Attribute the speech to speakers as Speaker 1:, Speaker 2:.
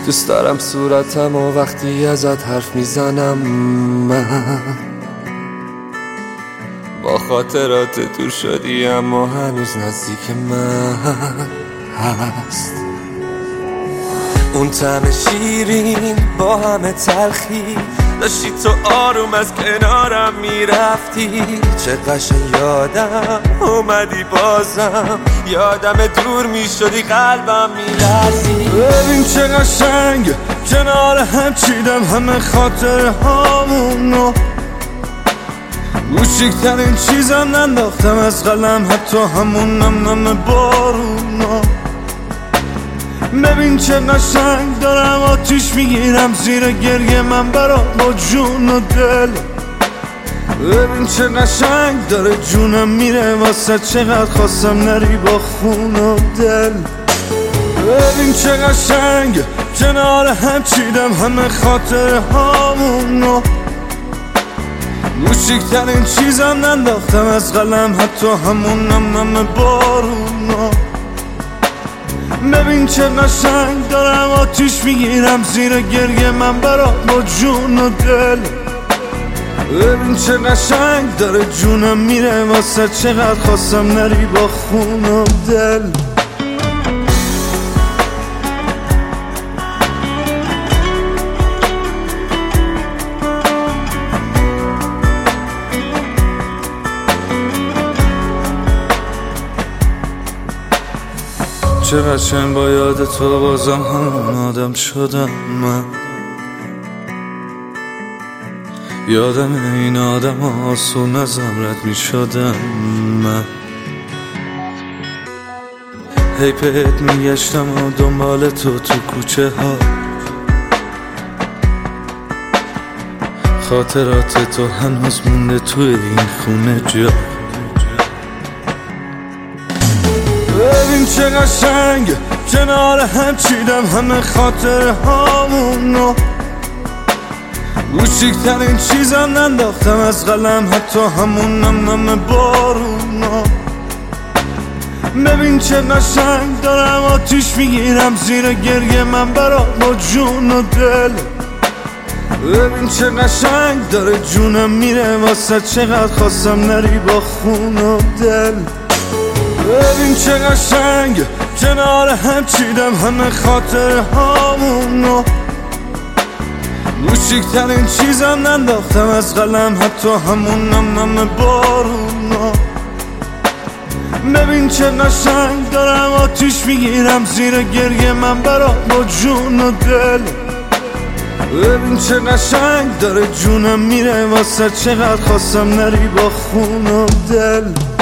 Speaker 1: دوست دارم صورتم و وقتی ازت حرف میزنم من با خاطرات دور شدی اما هنوز نزدیک من هست. اون طعم شیرین با همه تلخی داشتی تو آروم از کنارم میرفتی، چه قشنگ یادم اومدی بازم، یادم دور میشدی قلبم میلرزی.
Speaker 2: ببین چه قشنگ کنار هم چیدم همه خاطر هامونو، کوچیکترین چیزم ننداختم از قلم حتی همون نم بارونا. ببین چه قشنگ دارم آتیش میگیرم زیر گریه من برات با جون و دل. ببین چه قشنگ داره جونم میره واسه چقدر خواستم نری با خون و دل. ببین چه قشنگ کنار هم چیدم همه خاطر هامونو، کوچیکترین چیزم ننداختم از قلم حتی همون نم بارونا. ببین چه قشنگ دارم آتیش میگیرم زیر گریه من برات با جون و دل. ببین چه قشنگ داره جونم میره واسه چقدر خواستم نری با خون و دل. چه قشنگ با یاد تو بازم همون آدم شدم من، یادم این آدم آسون ازم رد می شدم من. هی بهت میگشتم و دنبال تو کوچه ها، خاطرات تو هنوز مونده توی این خونه جا. ببین چه قشنگ کنار هم چیدم همه خاطر هامونو، کوچیکترین چیزم ننداختم از قلم حتی همون نم بارونا. ببین چه قشنگ دارم آتیش میگیرم زیر گریه من برات با جون و دل. ببین چه قشنگ داره جونم میره واسه چقدر خواستم نری با خون و دل. ببین چه قشنگ کنار هم چیدم همه خاطر هامونو، کوچیکترین چیزم ننداختم از قلم حتی همون نم بارونا. ببین چه قشنگ دارم آتیش میگیرم زیر گریه من برات با جون و دل. ببین چه قشنگ داره جونم میره واسه چقدر خواستم نری با خون و دل.